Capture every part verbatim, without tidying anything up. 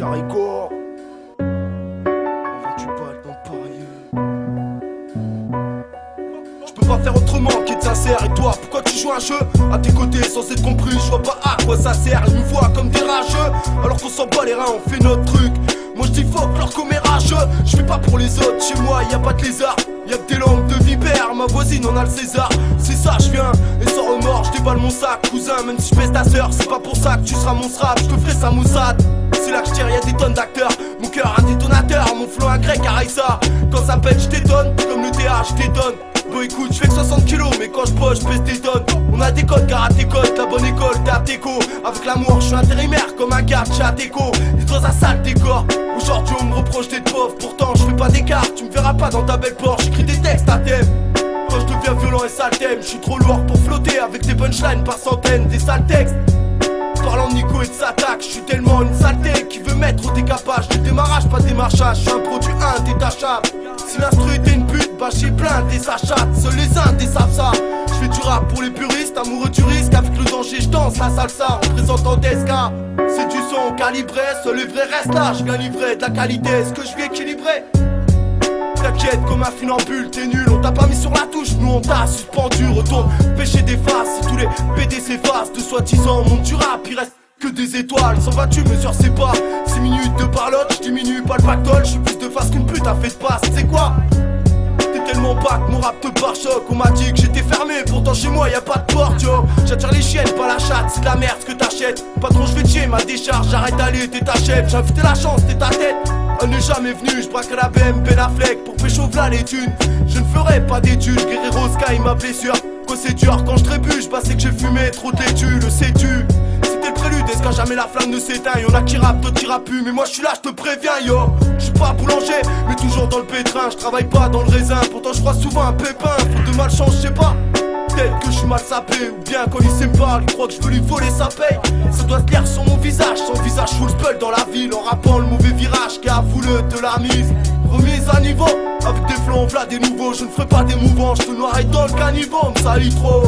Caricor. Avant tu balles dans Paris. Je peux pas faire autrement qu'être sincère. Et toi, pourquoi tu joues un jeu à tes côtés sans être compris? Je vois pas à quoi ça sert. Ils nous voient comme des rageux alors qu'on s'en bat les reins, on fait notre truc. Moi je dis fuck leur commérage. Je fais pas pour les autres, chez moi y a pas de lézard. Y'a que des langues de vipère, ma voisine en a le César. C'est ça, je viens, et sans remords, je déballe mon sac. Cousin, même si je baisse ta sœur, c'est pas pour ça que tu seras mon strap. Je te ferai sa moussade, c'est là que je tire, y'a des tonnes d'acteurs. Mon cœur un détonateur, mon flow un grec à ça. Quand ça pète, je t'étonne, comme le T H, je t'étonne. Bon écoute, je fais que soixante kilos, mais quand je pose, je pèse des tonnes. On a des codes, karaté code, la bonne école, t'es à Teco. Avec l'amour, je suis intérimaire comme un gars chez Ateco. Il dans un sale décor. Aujourd'hui on me reproche d'être pauvre, pourtant je fais pas d'écart. Tu me verras pas dans ta belle Porsche, j'écris des textes à thème. Quand je deviens violent et sale thème, je suis trop lourd pour flotter avec des punchlines par centaines, des sales textes. Parlant de Nico et de sa taxe, je suis tellement une saleté qui veut mettre au décapage. Du démarrage, pas de démarchage, je suis un produit indétachable. Si l'instru était une pute, bah j'ai plein des sachats. Seuls les indés savent ça. Je fais du rap pour les puristes, amoureux du risque. Avec le danger, je danse la salsa, représentant d'Esca. C'est du son calibré, seul les vrais restent là. Je viens livrer de la qualité, est-ce que je vais équilibrer? T'inquiète comme un funambule, t'es nul, on t'a pas mis sur la touche, nous on t'a suspendu. Retourne pêcher des faces, si tous les P D s'effacent. De soi-disant monde du rap, il reste que des étoiles. Sans vingt tu mesures c'est pas six minutes de parlotte, je diminue pas le pactole. Je suis plus de face qu'une pute a fait de passe, c'est quoi? T'es tellement pas que mon rap te pare-choc. On m'a dit que j'étais fermé, pourtant chez moi y a pas de porte, yo. J'attire les chiennes, pas la chatte, c'est de la merde ce que t'achètes. Patron je vais te chier ma décharge, j'arrête d'aller, t'es ta chef. J'ai invité la chance, t'es ta tête. Elle n'est jamais venue, je braque la B M, Ben Affleck pour pécho v'là les thunes. Je ne ferai pas d'études, Guerrero Sky ma blessure. Quoi c'est dur quand je trébuche, bah c'est que j'ai fumé trop de laitue, le sais-tu? C'était le prélude, est-ce qu'à jamais la flamme ne s'éteint? Y'en a qui rappent, d'autres qui rappent plus, mais moi je suis là, je te préviens yo. Je suis pas boulanger, mais toujours dans le pétrin. Je travaille pas dans le raisin, pourtant je crois souvent un pépin. Faute de malchance, je sais pas. Peut-être que je suis mal sapé, ou bien quand il sait me parle, il croit que je veux lui voler sa paye. Ça doit se lire sur mon visage, son visage full spell dans la ville. En rappant le mauvais virage qui a voulu de la mise. Remise à niveau, avec des flots, v'là des nouveaux. Je ne ferai pas des mouvements, je te noierai dans le caniveau, me salit trop.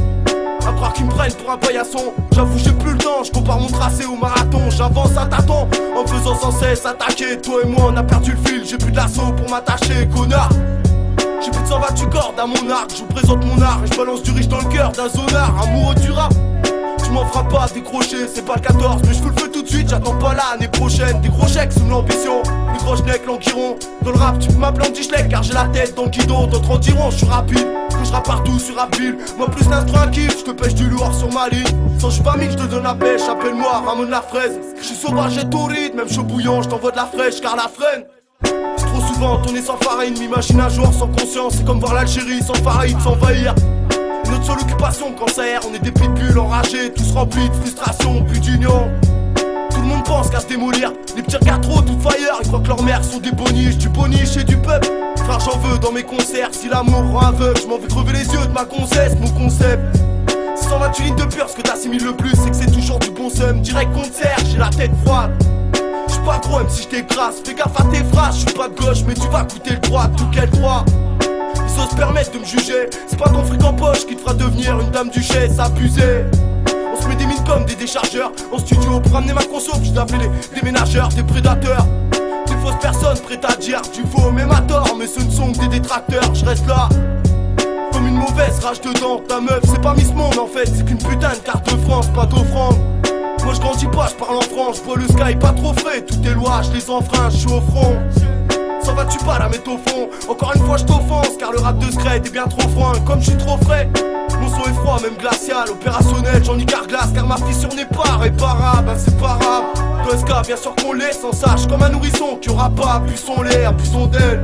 À croire qu'ils me prennent pour un paillasson, j'avoue j'ai plus le temps, je compare mon tracé au marathon. J'avance à tâtons, en faisant sans cesse attaquer. Toi et moi on a perdu le fil, j'ai plus d'assaut pour m'attacher, connard. J'ai plus de cent vingt, tu cordes à mon arc, je vous présente mon art et je balance du riche dans le cœur d'un zonard, amoureux du rap. Tu m'en feras pas décrocher, c'est pas le quatorze, mais je fous le feu tout de suite, j'attends pas l'année prochaine. Des gros chèques sous l'ambition, des gros necks l'enquiron. Dans le rap, tu peux m'appeler anti-schleck car j'ai la tête dans le guidon. D'autres en diront, je suis rapide, que je rappe partout sur Rapville. Moi plus l'instru un kiff, je te pêche du lourd sur ma ligne. Sans je suis pas mis, je te donne la pêche, appelle-moi Ramon la fraise. Je suis sauvage et torride, même chaud bouillant, je t'envoie de la fraîche car la freine. C'est trop souvent tourner sans farine, m'imagine un jour sans conscience. C'est comme voir l'Algérie sans farine, s'envahir. Notre seule occupation quand ça erre, on est des pitbulls enragés, tous remplis de frustration, plus d'union. Tout le monde pense qu'à se démolir, les petits regardent trop tout fire. Ils croient que leurs mères sont des boniches, du boniche et du peuple. Frère j'en veux dans mes concerts, si l'amour rend aveugle, je m'en vais crever les yeux de ma concesse, mon concept. cent vingt-huit lignes de pur, ce que t'assimiles le plus, c'est que c'est toujours du bon seum. Direct concert, j'ai la tête froide. J'suis pas gros même si j't'écrase, fais gaffe à tes phrases, j'suis pas de gauche mais tu vas coûter le droit, tout quel droit. Ils osent se permettre de me juger, c'est pas ton fric en poche qui te fera devenir une dame duchesse abusée. On se met des mines comme des déchargeurs, en studio pour amener ma conso, je dois appeler des déménageurs, des prédateurs. Des fausses personnes prêtes à dire du faux même à tort, mais ce ne sont que des détracteurs, je reste là. Comme une mauvaise rage dedans, ta meuf c'est pas Miss Monde en fait, c'est qu'une putain de carte de France, pas d'offrande. Moi je grandis pas, je parle en France, je vois le sky pas trop frais, toutes les lois je les enfreins, je suis au front. S'en vas-tu pas la mettre au fond, encore une fois je t'offense, car le rap de Scred est bien trop froid, comme je suis trop frais. Mon son est froid, même glacial, opérationnel, j'en ai carglace, car ma fissure n'est pas réparable, inséparable. De S K bien sûr qu'on l'est, sans sache comme un nourrisson, qui aura pas plus son lait, plus son d'elle.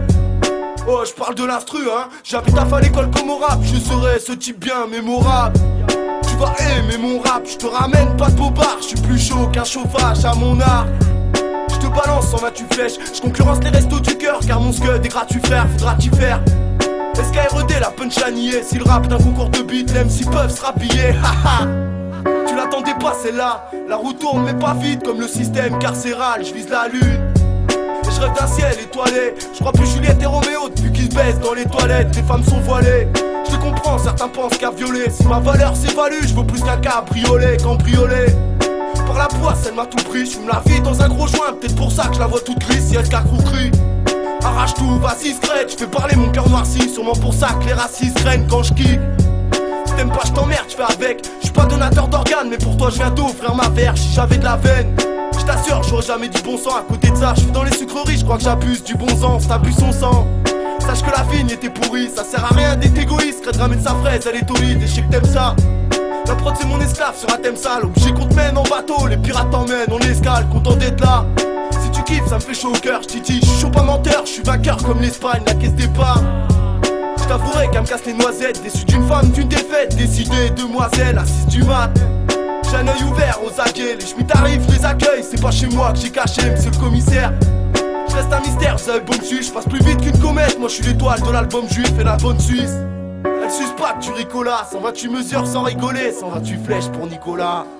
Oh je parle de l'instru hein, j'habite à l'école comme au rap, je serai ce type bien mémorable. Tu vas aimer mon rap, je te ramène pas de bobard, je suis plus chaud qu'un chauffage à mon arc. Je te balance cent vingt-huit flèches, je concurrence les restos du cœur, car mon scud est gratuit frère, faudra t'y faire. S K R E D la punchline y est, si le rap d'un concours de beat, l'aime s'ils peuvent se rapiller, haha. Tu l'attendais pas celle-là, la roue tourne mais pas vite comme le système carcéral, je vise la lune. Et je rêve d'un ciel étoilé, je crois plus Juliette et Roméo depuis qu'ils se baissent dans les toilettes, les femmes sont voilées. Je comprends, certains pensent qu'à violer, si ma valeur s'évalue, je vaux plus qu'un cabriolet, cambriolé. par la poisse, elle m'a tout pris. Je fume la vie dans un gros joint, peut-être pour ça que je la vois toute grise. Si elle crie, arrache tout, vas-y scratch. Je fais parler mon cœur noirci, sûrement pour ça que les racistes règnent quand je kick. Si t'aimes pas, je t'emmerde, je fais avec. Je suis pas donateur d'organes, mais pour toi je viens d'offrir ma verge. Si j'avais de la veine, je t'assure, j'aurais jamais du bon sang. À côté de ça, je suis dans les sucreries, je crois que j'abuse du bon sens. T'abuses son sang. Sache que la vigne était pourrie, ça sert à rien d'être égoïste. Crête ramène sa fraise, elle est torride et je sais que t'aimes ça. La prod c'est mon esclave sur un thème sale. Obligé qu'on te mène en bateau, les pirates t'emmènent, on escale, content d'être là. Si tu kiffes, ça me fait chaud au cœur, j't'y je suis chaud pas menteur, je suis vainqueur comme l'Espagne, la caisse départ. J't'avouerai qu'elle me casse les noisettes, déçu d'une femme, d'une défaite, décidée, demoiselle, assise du mat. J'ai un œil ouvert aux aguets, les chemins t'arrivent, je les accueille, c'est pas chez moi que j'ai caché, monsieur le commissaire. Je reste un mystère, vous savez, bon dessus, je passe plus vite qu'une comète, moi je suis l'étoile de l'album juif et la bonne Suisse. Elle suce pas que tu ricolas, cent vingt-huit mesures sans rigoler, cent vingt-huit flèches pour Nicolas.